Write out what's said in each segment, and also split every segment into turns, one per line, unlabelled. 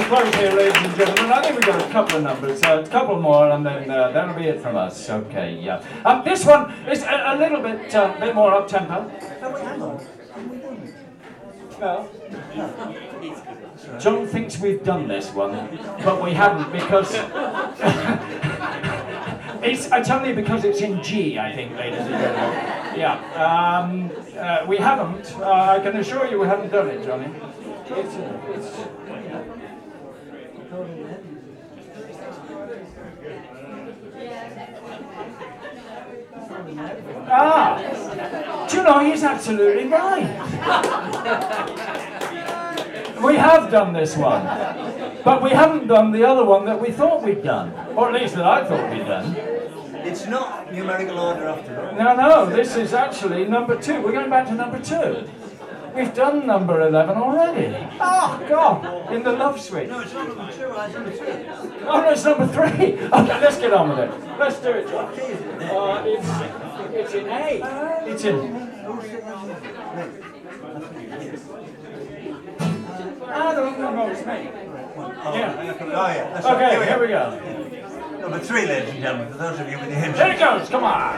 close here, ladies and gentlemen. I think we've got a couple of numbers, a couple more, and then that'll be it from us. Okay, yeah. This one is a little bit more up tempo. No. John thinks we've done this one, but we haven't because it's only because it's in G, I think, ladies and gentlemen. Yeah. We haven't. I can assure you we haven't done it, Johnny. It's do you know, he's absolutely right. We have done this one, but we haven't done the other one that we thought we'd done, or at least that I thought we'd done.
It's not numerical order after all.
No, this is actually number 2. We're going back to number 2. We've done number 11 already. Oh, God, in the Love Suite.
No, it's not number 2, it's number 3.
Oh, no, it's number 3. Okay, let's get on with it. Let's do it, John. It's in A. It's in... I don't know, it's me. Yeah. Okay, here we go.
Number 3, ladies and gentlemen, for those of you with the hymns.
There it goes, come on.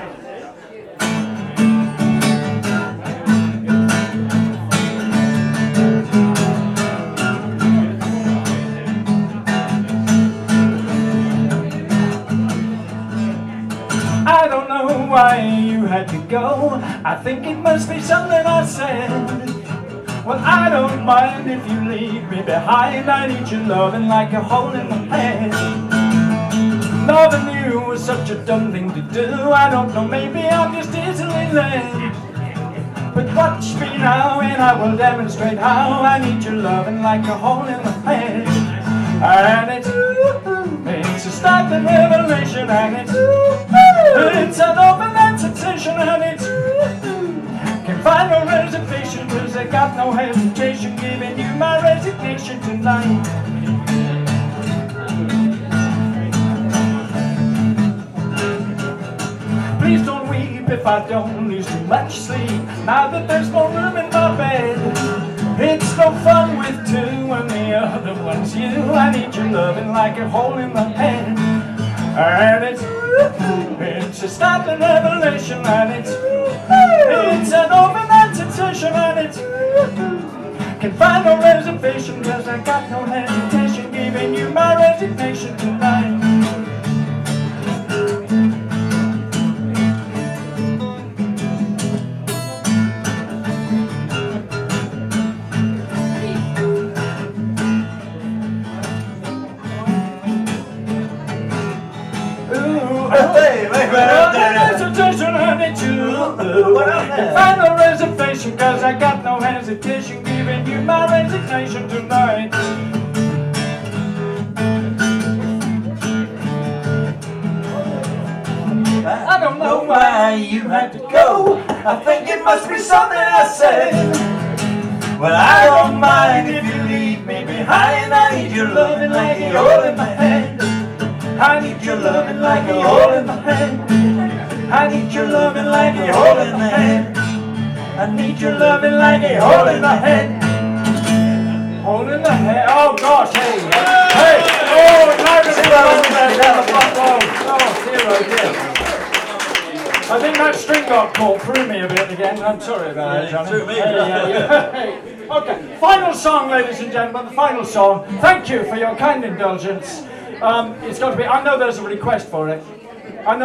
I don't know why you had to go. I think it must be something I said. Well, I don't mind if you leave me behind. I need your loving like a hole in my head. Loving you was such a dumb thing to do. I don't know, maybe I'm just easily led. But watch me now and I will demonstrate how I need your loving like a hole in my head. And it's a startling revelation, and it's an open sensation, and it's can find no reservation, cause I got no hesitation, giving you my resignation tonight. Please don't weep if I don't lose too much sleep, now that there's no room in my bed. It's no fun with 2 when the other one's you. I need your loving like a hole in my head. And it's a startling revelation, and it's an open sensation, and it's can find no reservation, cause I got no hesitation, giving you my resignation tonight. Final reservation, cause I got no hesitation, giving you my resignation tonight. I don't know why you had to go. I think it must be something I said. Well, I don't mind if you leave me behind. I need your loving like a hole in my head. I need your loving like a hole in my head. I need your loving like a hole in my head. I need your loving like a hole in my head. Hole in the head. Oh gosh, hey. Hey. Oh, down the front row. Oh dear, oh dear. I think that string got caught through me a bit again. I'm sorry about that, Johnny.
Through me.
Okay, final song, ladies and gentlemen, the final song. Thank you for your kind indulgence. It's got to be, I know there's a request for it.